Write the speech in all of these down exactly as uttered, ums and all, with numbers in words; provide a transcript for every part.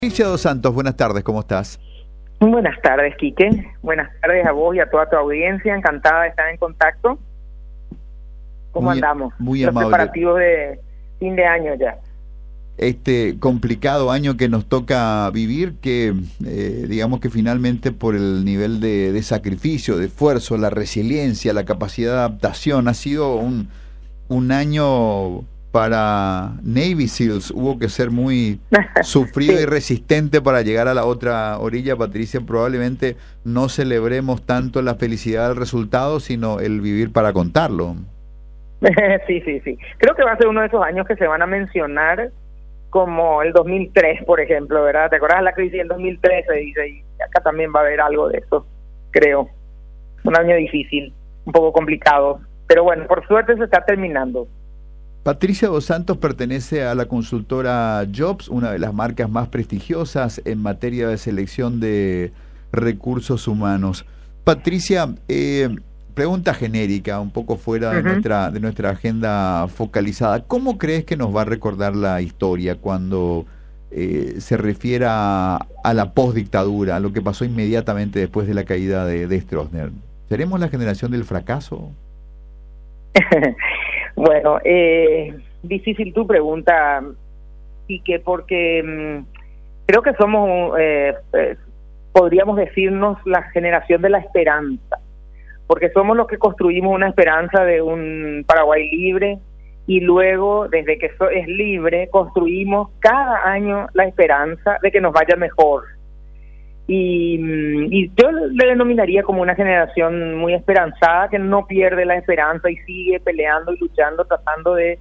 Patricia dos Santos, buenas tardes, ¿cómo estás? Buenas tardes, Quique. Buenas tardes a vos y a toda tu audiencia. Encantada de estar en contacto. ¿Cómo muy, andamos? Muy Los amable. preparativos de fin de año ya. Este complicado año que nos toca vivir, que eh, digamos que finalmente por el nivel de, de sacrificio, de esfuerzo, la resiliencia, la capacidad de adaptación, ha sido un, un año para Navy SEALs. Hubo que ser muy sufrido sí. y resistente para llegar a la otra orilla. Patricia, probablemente no celebremos tanto la felicidad del resultado, sino el vivir para contarlo. Sí, sí, sí. Creo que va a ser uno de esos años que se van a mencionar como el dos mil tres, por ejemplo, ¿verdad? ¿Te acuerdas de la crisis del dos mil trece? Dice, y acá también va a haber algo de eso, creo. Un año difícil, un poco complicado, pero bueno, por suerte se está terminando. Patricia dos Santos pertenece a la consultora Jobs, una de las marcas más prestigiosas en materia de selección de recursos humanos. Patricia, eh, pregunta genérica, un poco fuera de, uh-huh. nuestra, de nuestra agenda focalizada. ¿Cómo crees que nos va a recordar la historia cuando eh, se refiera a, a la postdictadura, a lo que pasó inmediatamente después de la caída de, de Stroessner? ¿Seremos la generación del fracaso? Bueno, eh, difícil tu pregunta, Quique, porque mmm, creo que somos, eh, eh, podríamos decirnos, la generación de la esperanza, porque somos los que construimos una esperanza de un Paraguay libre y luego, desde que eso es libre, construimos cada año la esperanza de que nos vaya mejor. Y, y yo le denominaría como una generación muy esperanzada, que no pierde la esperanza y sigue peleando y luchando, tratando de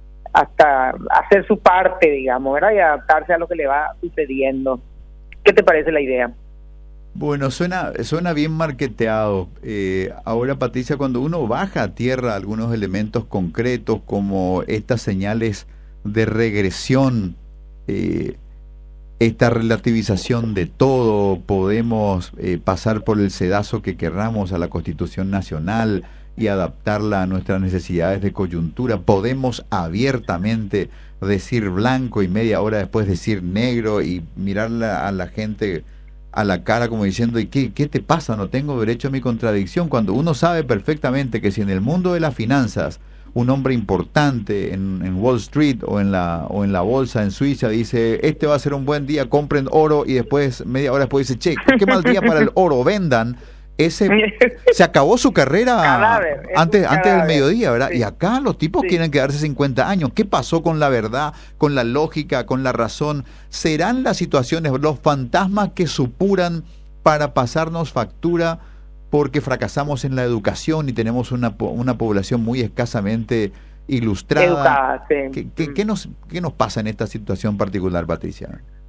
hasta hacer su parte, digamos, ¿verdad? Y adaptarse a lo que le va sucediendo. ¿Qué te parece la idea? Bueno, suena suena bien marketeado. Eh, ahora, Patricia, cuando uno baja a tierra algunos elementos concretos como estas señales de regresión, eh, esta relativización de todo, podemos eh, pasar por el sedazo que querramos a la Constitución Nacional y adaptarla a nuestras necesidades de coyuntura, podemos abiertamente decir blanco y media hora después decir negro y mirarla a la gente a la cara como diciendo, ¿y qué, qué te pasa? No tengo derecho a mi contradicción, cuando uno sabe perfectamente que si en el mundo de las finanzas un hombre importante en, en Wall Street o en la o en la bolsa en Suiza dice, este va a ser un buen día, compren oro, y después, media hora después dice, che, qué mal día para el oro, vendan, ese se acabó su carrera cadáver, antes antes del mediodía, ¿verdad? Sí. Y acá los tipos sí. quieren quedarse cincuenta años. ¿Qué pasó con la verdad, con la lógica, con la razón? ¿Serán las situaciones, los fantasmas que supuran para pasarnos factura porque fracasamos en la educación y tenemos una una población muy escasamente ilustrada? Educada, sí. ¿Qué, qué, qué nos qué nos pasa en esta situación particular, Patricia?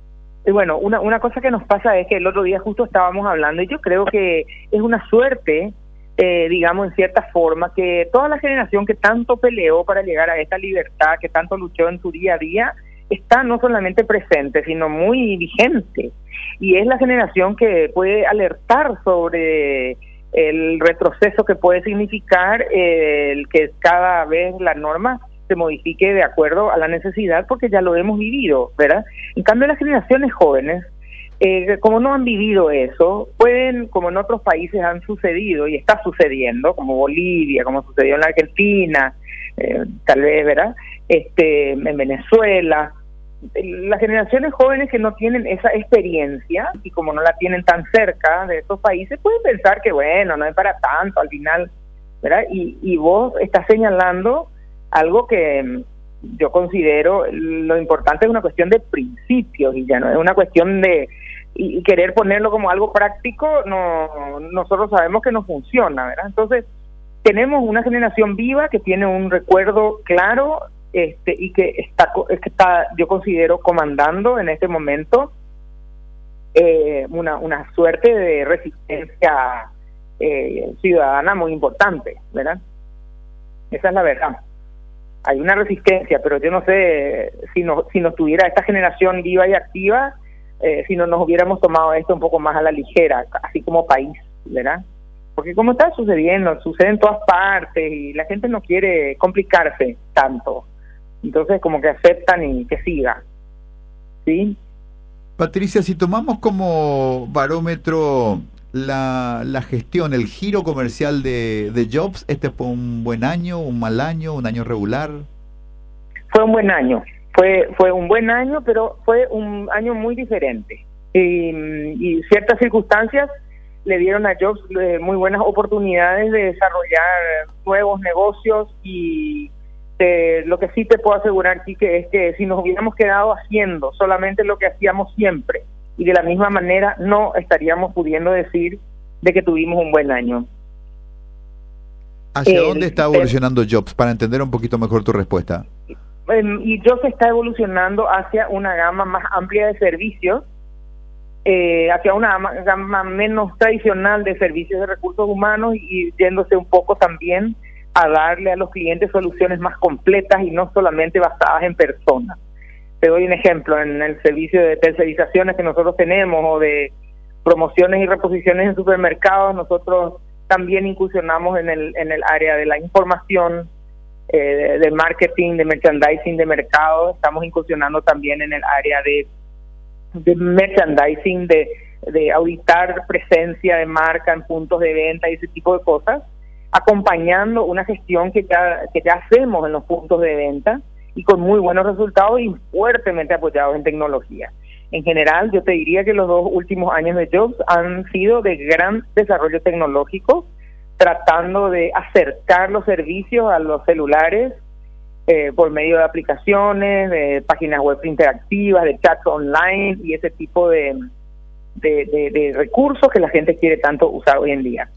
Y bueno, una una cosa que nos pasa es que el otro día justo estábamos hablando, y yo creo que es una suerte, eh, digamos, en cierta forma, que toda la generación que tanto peleó para llegar a esta libertad, que tanto luchó en su día a día, está no solamente presente, sino muy vigente. Y es la generación que puede alertar sobre el retroceso que puede significar eh, el que cada vez la norma se modifique de acuerdo a la necesidad, porque ya lo hemos vivido, ¿verdad? En cambio, las generaciones jóvenes, eh, como no han vivido eso, pueden, como en otros países han sucedido y está sucediendo, como Bolivia, como sucedió en la Argentina, eh, tal vez, ¿verdad? Este, en Venezuela, las generaciones jóvenes que no tienen esa experiencia y como no la tienen tan cerca de estos países, pueden pensar que bueno, no es para tanto al final, ¿verdad? Y, y vos estás señalando algo que yo considero lo importante, es una cuestión de principios y ya no es una cuestión de y, y querer ponerlo como algo práctico. No, nosotros sabemos que no funciona, ¿verdad? Entonces tenemos una generación viva que tiene un recuerdo claro, este y que está, que está yo considero comandando en este momento eh, una una suerte de resistencia eh, ciudadana muy importante, ¿verdad? Esa es la verdad. Hay una resistencia, pero yo no sé si no si nos tuviera esta generación viva y activa, eh, si no nos hubiéramos tomado esto un poco más a la ligera, así como país, ¿verdad? Porque como está sucediendo, sucede en todas partes y la gente no quiere complicarse tanto. Entonces como que aceptan y que siga, ¿sí? Patricia, si tomamos como barómetro la, la gestión, el giro comercial de, de Jobs, ¿este fue un buen año, un mal año, un año regular? Fue un buen año, fue fue un buen año, pero fue un año muy diferente. Y, y ciertas circunstancias le dieron a Jobs eh, muy buenas oportunidades de desarrollar nuevos negocios y eh, lo que sí te puedo asegurar, Quique, es que si nos hubiéramos quedado haciendo solamente lo que hacíamos siempre y de la misma manera, no estaríamos pudiendo decir de que tuvimos un buen año. ¿Hacia El- dónde está evolucionando Jobs? Para entender un poquito mejor tu respuesta. em, y Jobs está evolucionando hacia una gama más amplia de servicios, eh, hacia una gama, gama menos tradicional de servicios de recursos humanos y yéndose un poco también a darle a los clientes soluciones más completas y no solamente basadas en personas. Te doy un ejemplo, en el servicio de tercerizaciones que nosotros tenemos o de promociones y reposiciones en supermercados, nosotros también incursionamos en el, en el área de la información, eh, de, de marketing, de merchandising, de mercado, estamos incursionando también en el área de de merchandising, de, de auditar presencia de marca en puntos de venta y ese tipo de cosas, acompañando una gestión que ya, que ya hacemos en los puntos de venta y con muy buenos resultados y fuertemente apoyados en tecnología. En general, yo te diría que los dos últimos años de Jobs han sido de gran desarrollo tecnológico, tratando de acercar los servicios a los celulares, Eh, por medio de aplicaciones, de páginas web interactivas, de chats online y ese tipo de, de, de, de recursos que la gente quiere tanto usar hoy en día.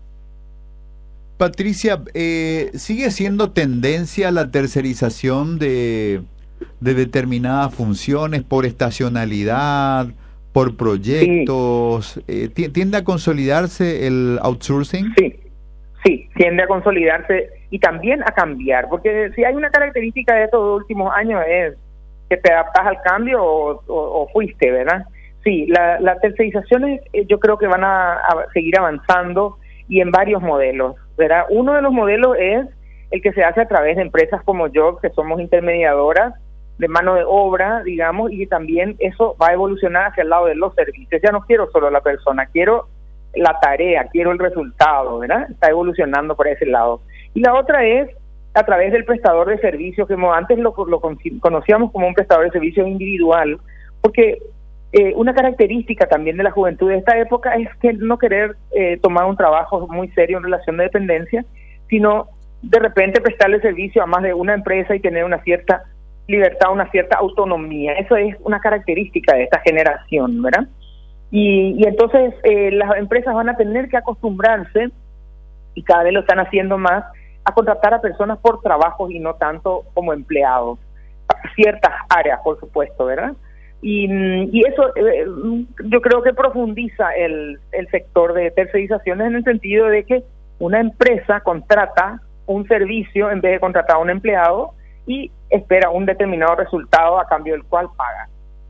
Patricia, eh, ¿sigue siendo tendencia la tercerización de, de determinadas funciones por estacionalidad, por proyectos? Sí. Eh, ¿Tiende a consolidarse el outsourcing? Sí, sí, tiende a consolidarse y también a cambiar, porque si hay una característica de estos últimos años es que te adaptas al cambio o, o, o fuiste, ¿verdad? Sí, las la tercerizaciones eh, yo creo que van a, a seguir avanzando y en varios modelos, ¿verdad? Uno de los modelos es el que se hace a través de empresas como Jobs, que somos intermediadoras de mano de obra, digamos, y también eso va a evolucionar hacia el lado de los servicios. Ya no quiero solo la persona, quiero la tarea, quiero el resultado, ¿verdad? Está evolucionando por ese lado. Y la otra es a través del prestador de servicios, que antes lo, lo conocíamos como un prestador de servicios individual, porque eh, una característica también de la juventud de esta época es que no querer eh, tomar un trabajo muy serio en relación de dependencia, sino de repente prestarle servicio a más de una empresa y tener una cierta libertad, una cierta autonomía. Eso es una característica de esta generación, ¿verdad? Y, y entonces eh, las empresas van a tener que acostumbrarse, y cada vez lo están haciendo más, a contratar a personas por trabajos y no tanto como empleados, ciertas áreas, por supuesto, ¿verdad? Y, y eso eh, yo creo que profundiza el, el sector de tercerizaciones en el sentido de que una empresa contrata un servicio en vez de contratar a un empleado y espera un determinado resultado a cambio del cual paga.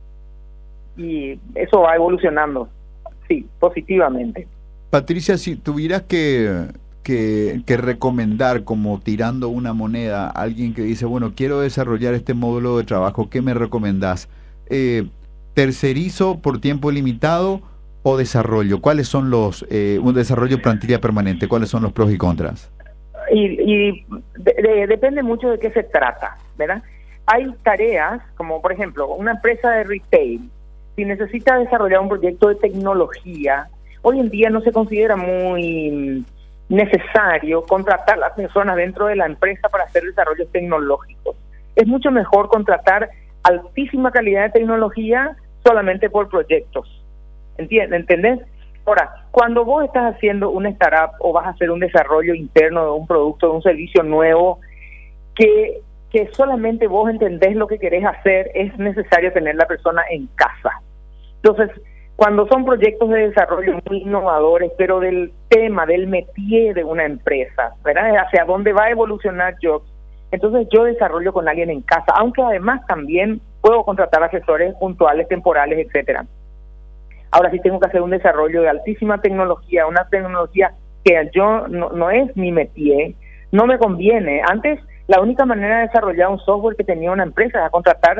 Y eso va evolucionando, sí, positivamente. Patricia, si tuvieras que, que, que recomendar como tirando una moneda a alguien que dice, bueno, quiero desarrollar este módulo de trabajo, ¿qué me recomendás? Eh, ¿Tercerizo por tiempo limitado o desarrollo? ¿Cuáles son los, eh, un desarrollo plantilla permanente, cuáles son los pros y contras? Y, y de, de, depende mucho de qué se trata, ¿verdad? Hay tareas, como por ejemplo, una empresa de retail, si necesita desarrollar un proyecto de tecnología, hoy en día no se considera muy necesario contratar a las personas dentro de la empresa para hacer desarrollos tecnológicos. Es mucho mejor contratar altísima calidad de tecnología solamente por proyectos. ¿Entiendes? ¿Entendés? Ahora, cuando vos estás haciendo una startup o vas a hacer un desarrollo interno de un producto, de un servicio nuevo, que, que solamente vos entendés lo que querés hacer, es necesario tener la persona en casa. Entonces, cuando son proyectos de desarrollo muy innovadores, pero del tema, del métier de una empresa, ¿verdad? Hacia dónde va a evolucionar Jobs, entonces yo desarrollo con alguien en casa, aunque además también puedo contratar asesores puntuales, temporales, etcétera. Ahora sí tengo que hacer un desarrollo de altísima tecnología, una tecnología que yo no, no es mi métier, no me conviene. Antes, la única manera de desarrollar un software que tenía una empresa era contratar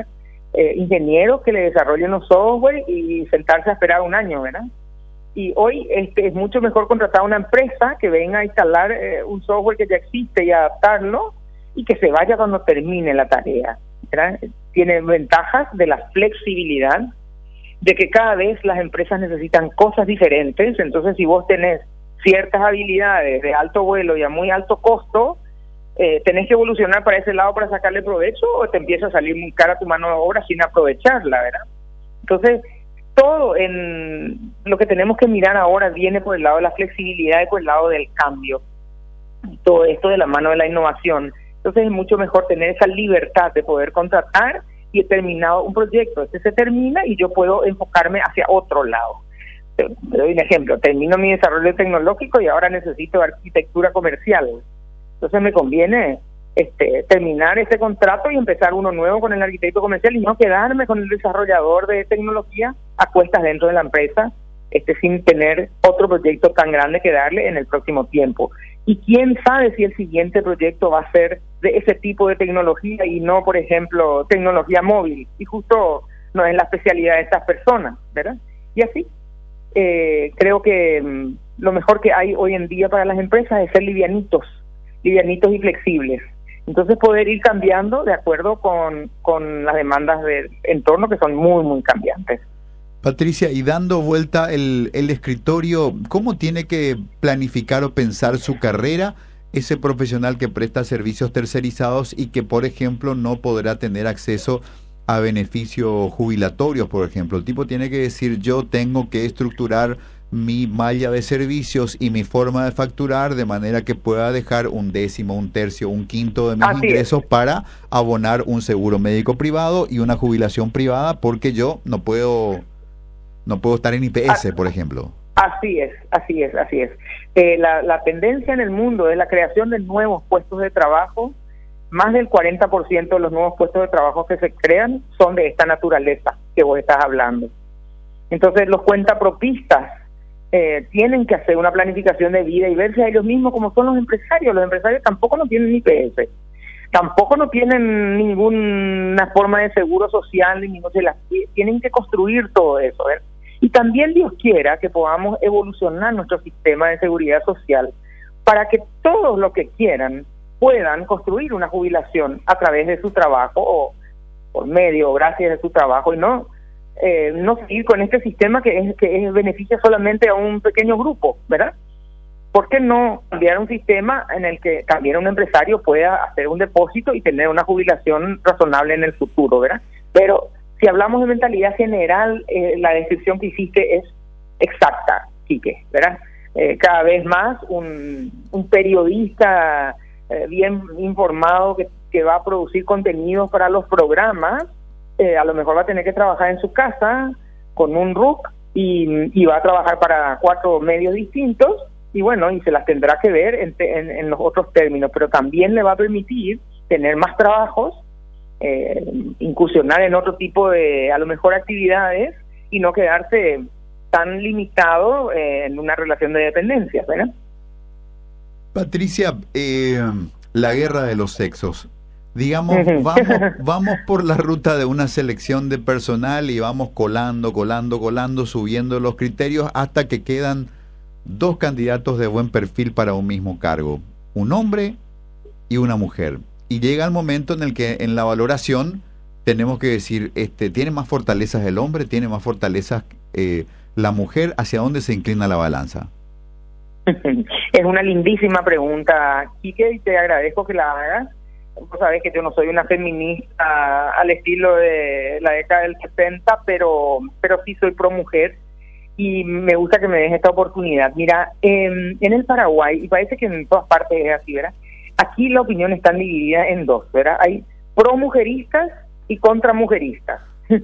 eh, ingenieros que le desarrollen los software y sentarse a esperar un año, ¿verdad? Y hoy este, es mucho mejor contratar a una empresa que venga a instalar eh, un software que ya existe y adaptarlo y que se vaya cuando termine la tarea, ¿verdad? Tiene ventajas de la flexibilidad, de que cada vez las empresas necesitan cosas diferentes. Entonces, si vos tenés ciertas habilidades de alto vuelo y a muy alto costo, eh, tenés que evolucionar para ese lado para sacarle provecho, o te empieza a salir muy cara tu mano de obra sin aprovecharla, ¿verdad? Entonces, todo en lo que tenemos que mirar ahora viene por el lado de la flexibilidad y por el lado del cambio. Todo esto de la mano de la innovación. Entonces es mucho mejor tener esa libertad de poder contratar y he terminado un proyecto. Este se termina y yo puedo enfocarme hacia otro lado. Te, te doy un ejemplo. Termino mi desarrollo tecnológico y ahora necesito arquitectura comercial. Entonces me conviene este, terminar ese contrato y empezar uno nuevo con el arquitecto comercial y no quedarme con el desarrollador de tecnología a cuestas dentro de la empresa, este, sin tener otro proyecto tan grande que darle en el próximo tiempo. Y quién sabe si el siguiente proyecto va a ser de ese tipo de tecnología y no, por ejemplo, tecnología móvil. Y justo no es la especialidad de estas personas, ¿verdad? Y así, eh, creo que mmm, lo mejor que hay hoy en día para las empresas es ser livianitos, livianitos y flexibles. Entonces poder ir cambiando de acuerdo con, con las demandas del entorno, que son muy, muy cambiantes. Patricia, y dando vuelta el, el escritorio, ¿cómo tiene que planificar o pensar su carrera ese profesional que presta servicios tercerizados y que, por ejemplo, no podrá tener acceso a beneficios jubilatorios, por ejemplo? El tipo tiene que decir, yo tengo que estructurar mi malla de servicios y mi forma de facturar de manera que pueda dejar un décimo, un tercio, un quinto de mis Así ingresos es. para abonar un seguro médico privado y una jubilación privada, porque yo no puedo no puedo estar en I P S, por ejemplo. Así es, así es, así es. Eh, la, la tendencia en el mundo es la creación de nuevos puestos de trabajo. Más del cuarenta por ciento de los nuevos puestos de trabajo que se crean son de esta naturaleza que vos estás hablando. Entonces los cuentapropistas eh, tienen que hacer una planificación de vida y verse a ellos mismos como son los empresarios. Los empresarios tampoco no tienen I P S, tampoco no tienen ninguna forma de seguro social, ni ningún, se las, tienen que construir todo eso, ¿ver? Y también Dios quiera que podamos evolucionar nuestro sistema de seguridad social para que todos los que quieran puedan construir una jubilación a través de su trabajo o por medio o gracias de su trabajo, y no eh, no seguir con este sistema que es que es, beneficia solamente a un pequeño grupo, ¿verdad? ¿Por qué no cambiar un sistema en el que también un empresario pueda hacer un depósito y tener una jubilación razonable en el futuro, ¿verdad? Pero si hablamos de mentalidad general, eh, la descripción que hiciste es exacta, Quique, ¿verdad? Eh, cada vez más un, un periodista eh, bien informado que, que va a producir contenidos para los programas, eh, a lo mejor va a tener que trabajar en su casa con un R U C y, y va a trabajar para cuatro medios distintos y bueno, y se las tendrá que ver en, en, en los otros términos, pero también le va a permitir tener más trabajos, Eh, incursionar en otro tipo de, a lo mejor, actividades y no quedarse tan limitado eh, en una relación de dependencia, ¿verdad? Patricia, eh, la guerra de los sexos. Digamos, vamos, vamos por la ruta de una selección de personal y vamos colando, colando, colando, subiendo los criterios hasta que quedan dos candidatos de buen perfil para un mismo cargo, un hombre y una mujer. Y llega el momento en el que en la valoración tenemos que decir, este, ¿tiene más fortalezas el hombre? ¿Tiene más fortalezas eh, la mujer? ¿Hacia dónde se inclina la balanza? Es una lindísima pregunta, Quique, y te agradezco que la hagas. Vos sabés que yo no soy una feminista al estilo de la década del setenta, pero, pero sí soy pro mujer y me gusta que me des esta oportunidad. Mira, eh, en el Paraguay, y parece que en todas partes es así, ¿verdad? Aquí la opinión está dividida en dos, ¿verdad? Hay pro-mujeristas y contra-mujeristas.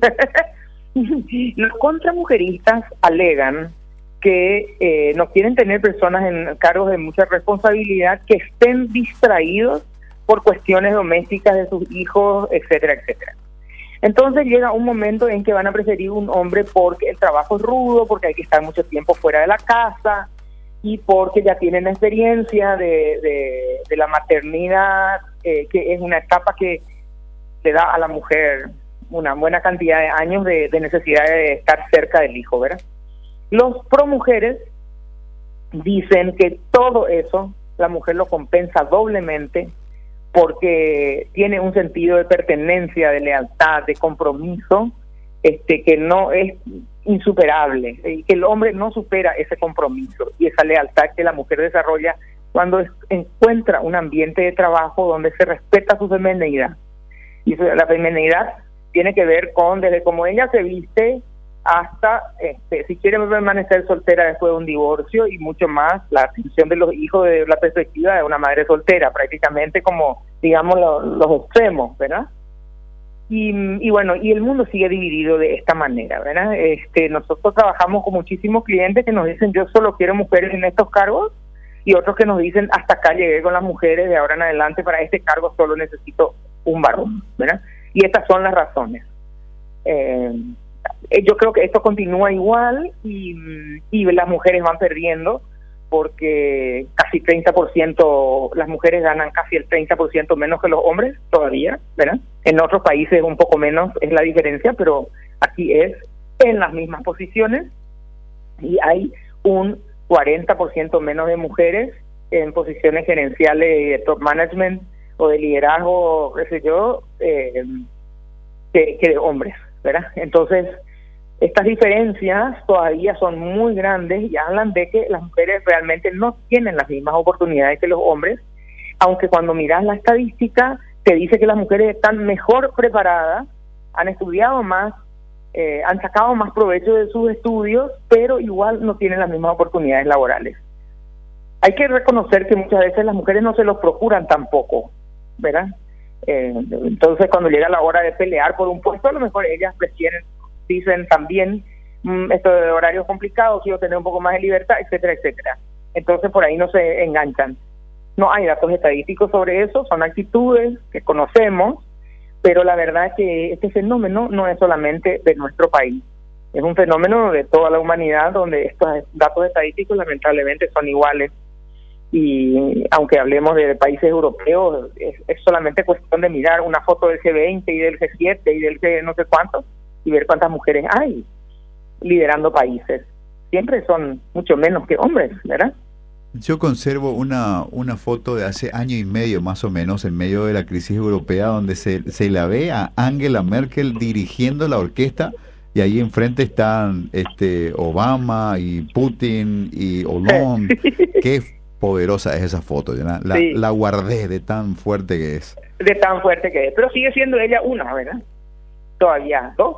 Los contra-mujeristas alegan que eh, no quieren tener personas en cargos de mucha responsabilidad que estén distraídos por cuestiones domésticas de sus hijos, etcétera, etcétera. Entonces llega un momento en que van a preferir un hombre porque el trabajo es rudo, porque hay que estar mucho tiempo fuera de la casa, y porque ya tienen experiencia de, de, de la maternidad, eh, que es una etapa que le da a la mujer una buena cantidad de años de, de necesidad de estar cerca del hijo, ¿verdad? Los pro mujeres dicen que todo eso la mujer lo compensa doblemente porque tiene un sentido de pertenencia, de lealtad, de compromiso, este que no es insuperable, y que el hombre no supera ese compromiso y esa lealtad que la mujer desarrolla cuando es, encuentra un ambiente de trabajo donde se respeta su femineidad. Y eso, la femineidad tiene que ver con desde cómo ella se viste hasta este, si quiere permanecer soltera después de un divorcio, y mucho más la atención de los hijos desde la perspectiva de una madre soltera, prácticamente como, digamos, lo, los extremos, ¿verdad? Y, y bueno, y el mundo sigue dividido de esta manera, ¿verdad? Este, nosotros trabajamos con muchísimos clientes que nos dicen yo solo quiero mujeres en estos cargos, y otros que nos dicen hasta acá llegué con las mujeres, de ahora en adelante para este cargo solo necesito un varón, ¿verdad? Y estas son las razones. Eh, yo creo que esto continúa igual y, y las mujeres van perdiendo porque casi treinta por ciento, las mujeres ganan casi el treinta por ciento menos que los hombres todavía, ¿verdad? En otros países un poco menos es la diferencia, pero aquí es en las mismas posiciones y hay un cuarenta por ciento menos de mujeres en posiciones gerenciales de top management o de liderazgo, qué sé yo, eh, que, que de hombres, ¿verdad? Entonces, estas diferencias todavía son muy grandes y hablan de que las mujeres realmente no tienen las mismas oportunidades que los hombres, aunque cuando miras la estadística te dice que las mujeres están mejor preparadas, han estudiado más, eh, han sacado más provecho de sus estudios, pero igual no tienen las mismas oportunidades laborales. Hay que reconocer que muchas veces las mujeres no se los procuran tampoco, ¿verdad? Eh, entonces cuando llega la hora de pelear por un puesto, a lo mejor ellas prefieren, dicen también, mmm, esto de horarios complicados, quiero tener un poco más de libertad, etcétera, etcétera. Entonces por ahí no se enganchan. No hay datos estadísticos sobre eso, son actitudes que conocemos, pero la verdad es que este fenómeno no es solamente de nuestro país, es un fenómeno de toda la humanidad donde estos datos estadísticos lamentablemente son iguales. Y aunque hablemos de países europeos, es, es solamente cuestión de mirar una foto del G veinte y del G siete y del G no sé cuántos y ver cuántas mujeres hay liderando países. Siempre son mucho menos que hombres, ¿verdad? Yo conservo una, una foto de hace año y medio más o menos, en medio de la crisis europea, donde se, se la ve a Angela Merkel dirigiendo la orquesta y ahí enfrente están este Obama y Putin y Hollande. Qué poderosa es esa foto, ¿verdad? La, sí. la guardé de tan fuerte que es. De tan fuerte que es, pero sigue siendo ella una, ¿verdad? Todavía dos.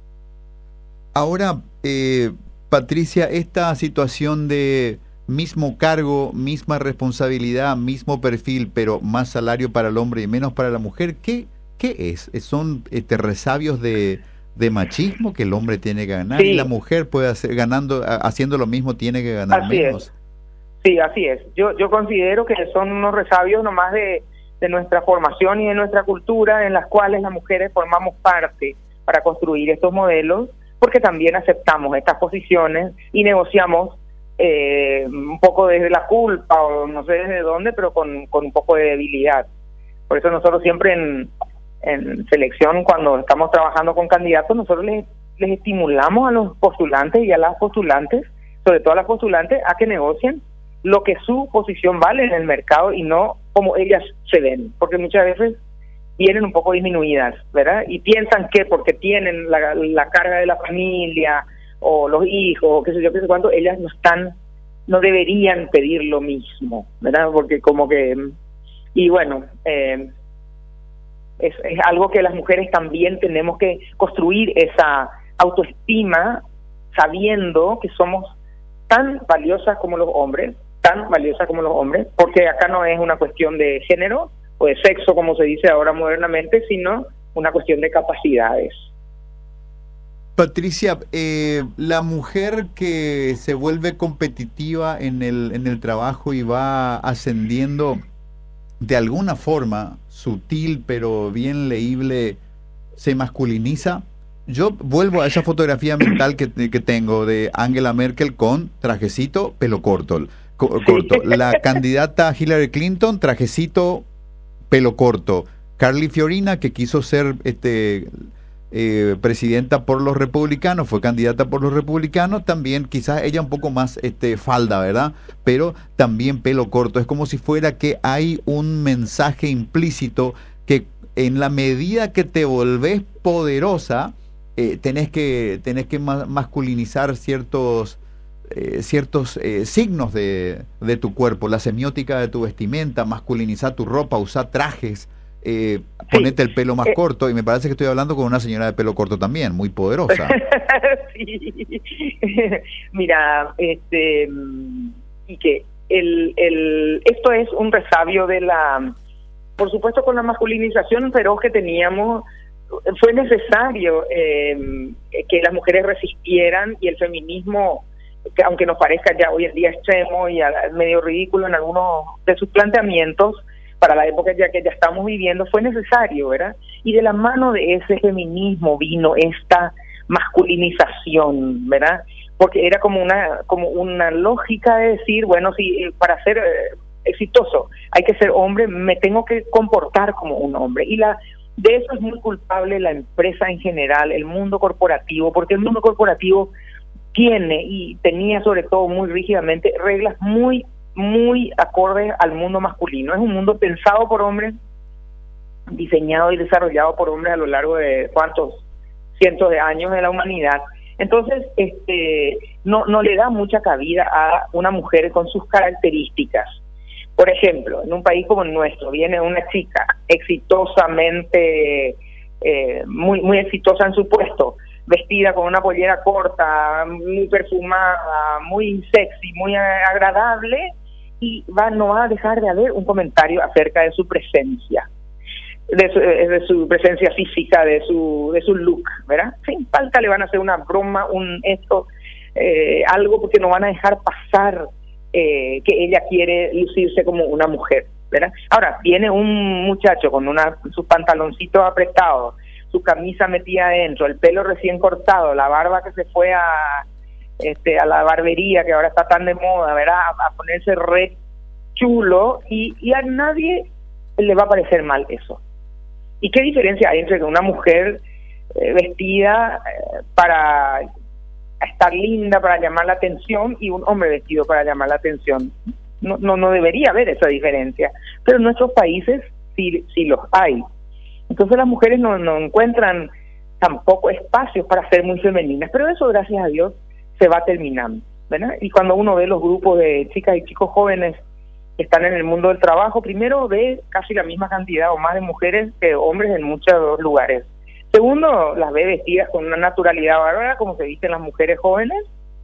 Ahora, eh, Patricia, esta situación de mismo cargo, misma responsabilidad, mismo perfil, pero más salario para el hombre y menos para la mujer, ¿qué, qué es? ¿Son este, resabios de, de machismo que el hombre tiene que ganar sí. y la mujer puede hacer, ganando, haciendo lo mismo tiene que ganar así menos? Es. Sí, así es. Yo yo considero que son unos resabios nomás de, de nuestra formación y de nuestra cultura en las cuales las mujeres formamos parte para construir estos modelos, porque también aceptamos estas posiciones y negociamos eh, un poco desde la culpa o no sé desde dónde, pero con, con un poco de debilidad. Por eso nosotros siempre en, en selección, cuando estamos trabajando con candidatos, nosotros les, les estimulamos a los postulantes y a las postulantes, sobre todo a las postulantes, a que negocien lo que su posición vale en el mercado y no como ellas se ven, porque muchas veces vienen un poco disminuidas, ¿verdad? Y piensan que porque tienen la, la carga de la familia o los hijos, o qué sé yo, qué sé cuánto, ellas no están, no deberían pedir lo mismo, ¿verdad? Porque como que, y bueno, eh, es, es algo que las mujeres también tenemos que construir esa autoestima sabiendo que somos tan valiosas como los hombres, tan valiosa como los hombres, porque acá no es una cuestión de género o de sexo, como se dice ahora modernamente, sino una cuestión de capacidades. Patricia, eh, la mujer que se vuelve competitiva en el, en el trabajo y va ascendiendo de alguna forma, sutil pero bien leíble, ¿se masculiniza? Yo vuelvo a esa fotografía mental que, que tengo de Angela Merkel con trajecito, pelo corto. corto. La candidata Hillary Clinton, trajecito, pelo corto. Carly Fiorina, que quiso ser este eh, presidenta por los republicanos, fue candidata por los republicanos, también quizás ella un poco más este falda, ¿verdad? Pero también pelo corto. Es como si fuera que hay un mensaje implícito que en la medida que te volvés poderosa, eh, tenés que tenés que ma masculinizar ciertos eh, ciertos eh, signos de, de tu cuerpo, la semiótica de tu vestimenta, masculinizar tu ropa, usar trajes, eh, sí. Ponete el pelo más eh. corto, y me parece que estoy hablando con una señora de pelo corto también, muy poderosa. Sí. Mira, este y que el, el esto es un resabio de la, por supuesto, con la masculinización feroz que teníamos. Fue necesario eh, que las mujeres resistieran, y el feminismo, que aunque nos parezca ya hoy en día extremo y medio ridículo en algunos de sus planteamientos, para la época ya que ya estamos viviendo, fue necesario, ¿verdad? Y de la mano de ese feminismo vino esta masculinización, ¿verdad? Porque era como una como una lógica de decir, bueno, si para ser eh, exitoso hay que ser hombre, me tengo que comportar como un hombre. Y la de eso es muy culpable la empresa en general, el mundo corporativo, porque el mundo corporativo tiene y tenía sobre todo muy rígidamente reglas muy, muy acordes al mundo masculino. Es un mundo pensado por hombres, diseñado y desarrollado por hombres a lo largo de cuántos cientos de años de la humanidad. Entonces, este, no, no le da mucha cabida a una mujer con sus características. Por ejemplo, en un país como el nuestro, viene una chica exitosamente, eh, muy, muy exitosa en su puesto, vestida con una pollera corta, muy perfumada, muy sexy, muy agradable, y va, no va a dejar de haber un comentario acerca de su presencia, de su, de su presencia física, de su de su look, ¿verdad? Sin falta le van a hacer una broma, un esto, eh, algo, porque no van a dejar pasar eh, que ella quiere lucirse como una mujer, ¿verdad? Ahora, viene un muchacho con una sus pantaloncitos apretados, su camisa metida adentro, el pelo recién cortado, la barba que se fue a este a la barbería, que ahora está tan de moda, ¿verdad? A, a ponerse re chulo, y, y a nadie le va a parecer mal eso. ¿Y qué diferencia hay entre una mujer eh, vestida eh, para estar linda, para llamar la atención, y un hombre vestido para llamar la atención? No, no, no debería haber esa diferencia, pero en nuestros países sí, sí los hay. Entonces las mujeres no, no encuentran tampoco espacios para ser muy femeninas, pero eso, gracias a Dios, se va terminando, ¿verdad? Y cuando uno ve los grupos de chicas y chicos jóvenes que están en el mundo del trabajo, primero ve casi la misma cantidad o más de mujeres que hombres en muchos lugares. Segundo, las ve vestidas con una naturalidad bárbara, como se visten las mujeres jóvenes,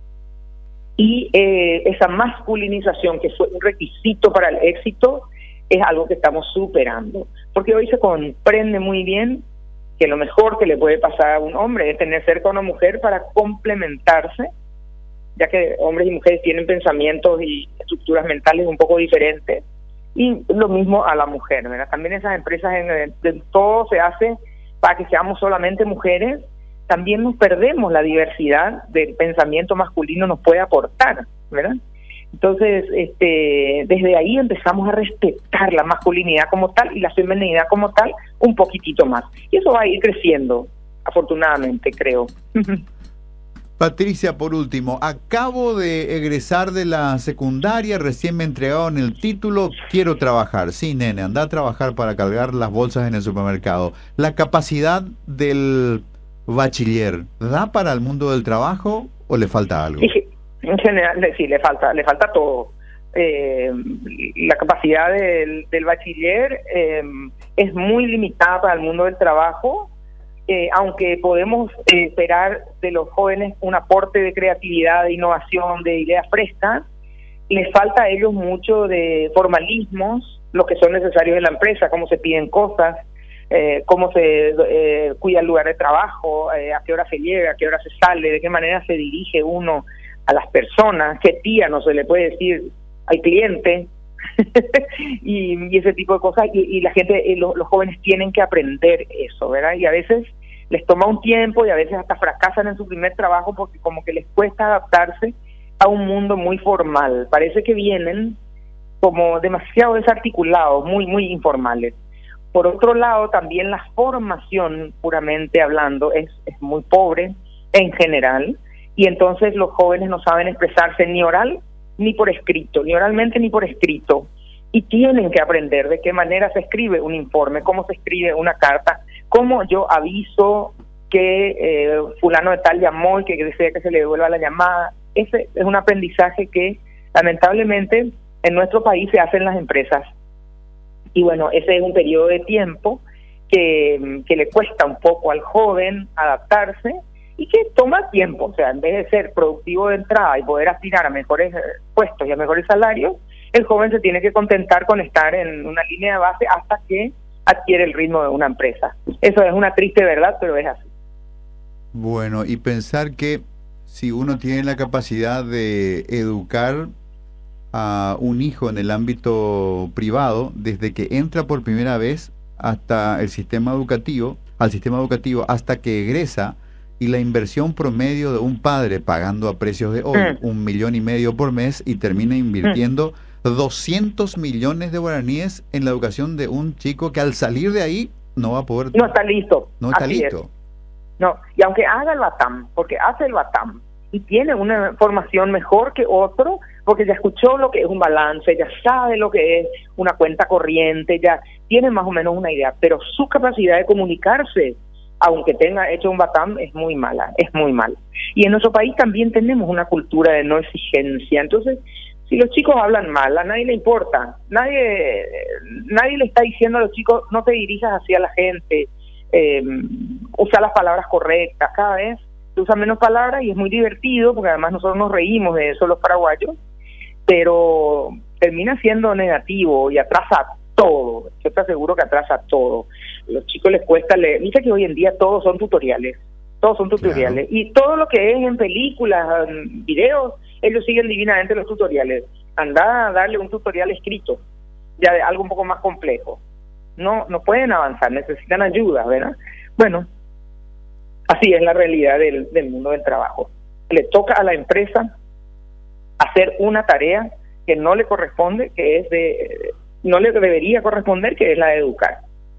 y eh, esa masculinización que fue un requisito para el éxito es algo que estamos superando, porque hoy se comprende muy bien que lo mejor que le puede pasar a un hombre es tener cerca a una mujer para complementarse, ya que hombres y mujeres tienen pensamientos y estructuras mentales un poco diferentes, y lo mismo a la mujer, ¿verdad? También esas empresas, en, en todo se hace para que seamos solamente mujeres. También nos perdemos la diversidad del pensamiento masculino nos puede aportar, ¿verdad? Entonces, este, desde ahí empezamos a respetar la masculinidad como tal y la feminidad como tal un poquitito más. Y eso va a ir creciendo, afortunadamente, creo. Patricia, por último, acabo de egresar de la secundaria, recién me entregaron el título, quiero trabajar. Sí, nene, anda a trabajar para cargar las bolsas en el supermercado. ¿La capacidad del bachiller da para el mundo del trabajo o le falta algo? Sí, en general, sí, le falta, le falta todo. Eh, la capacidad del, del bachiller eh, es muy limitada para el mundo del trabajo. Eh, aunque podemos eh, esperar de los jóvenes un aporte de creatividad, de innovación, de ideas frescas, les falta a ellos mucho de formalismos, los que son necesarios en la empresa, cómo se piden cosas, eh, cómo se eh, cuida el lugar de trabajo, eh, a qué hora se llega, a qué hora se sale, de qué manera se dirige uno a las personas, qué tía no se le puede decir al cliente, y, y ese tipo de cosas, y, y la gente, eh, los, los jóvenes tienen que aprender eso, ¿verdad? Y a veces les toma un tiempo y a veces hasta fracasan en su primer trabajo porque como que les cuesta adaptarse a un mundo muy formal. Parece que vienen como demasiado desarticulados, muy, muy informales. Por otro lado, también la formación, puramente hablando, es, es muy pobre en general, y entonces los jóvenes no saben expresarse ni oral ni por escrito, ni oralmente ni por escrito, y tienen que aprender de qué manera se escribe un informe, cómo se escribe una carta, cómo yo aviso que eh, fulano de tal llamó y que desea que se le devuelva la llamada. Ese es un aprendizaje que lamentablemente en nuestro país se hace en las empresas. Y bueno, ese es un periodo de tiempo que, que le cuesta un poco al joven adaptarse y que toma tiempo. O sea, en vez de ser productivo de entrada y poder aspirar a mejores puestos y a mejores salarios, el joven se tiene que contentar con estar en una línea de base hasta que adquiere el ritmo de una empresa. Eso es una triste verdad, pero es así. Bueno, y pensar que si uno tiene la capacidad de educar a un hijo en el ámbito privado, desde que entra por primera vez hasta el sistema educativo, al sistema educativo hasta que egresa, y la inversión promedio de un padre pagando a precios de hoy mm. un millón y medio por mes y termina invirtiendo mm. doscientos millones de guaraníes en la educación de un chico que al salir de ahí no va a poder... No está listo. No está Así listo. Es. No, y aunque haga el BATAM, porque hace el BATAM y tiene una formación mejor que otro, porque ya escuchó lo que es un balance, ya sabe lo que es una cuenta corriente, ya tiene más o menos una idea, pero su capacidad de comunicarse, aunque tenga hecho un BATAM, es muy mala, es muy mala. Y en nuestro país también tenemos una cultura de no exigencia, entonces si los chicos hablan mal, a nadie le importa, nadie nadie le está diciendo a los chicos, no te dirijas hacia la gente, eh, usa las palabras correctas, cada vez se usa menos palabras y es muy divertido, porque además nosotros nos reímos de eso los paraguayos, pero termina siendo negativo y atrasa todo. Yo te aseguro que atrasa todo. A los chicos les cuesta leer. Dice que hoy en día todos son tutoriales, todos son tutoriales, claro. Y todo lo que es en películas, en videos, ellos siguen divinamente los tutoriales. Anda a darle un tutorial escrito, ya de algo un poco más complejo. No, no pueden avanzar, necesitan ayuda, ¿verdad? Bueno, así es la realidad del, del mundo del trabajo. Le toca a la empresa hacer una tarea que no le corresponde, que es de, no le debería corresponder, que es la de educar.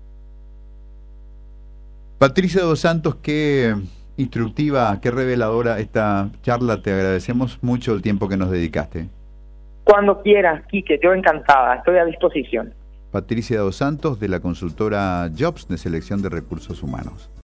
Patricia dos Santos, qué instructiva, qué reveladora esta charla. Te agradecemos mucho el tiempo que nos dedicaste. Cuando quieras, Quique, yo encantada, estoy a disposición. Patricia dos Santos, de la consultora Jobs de Selección de Recursos Humanos.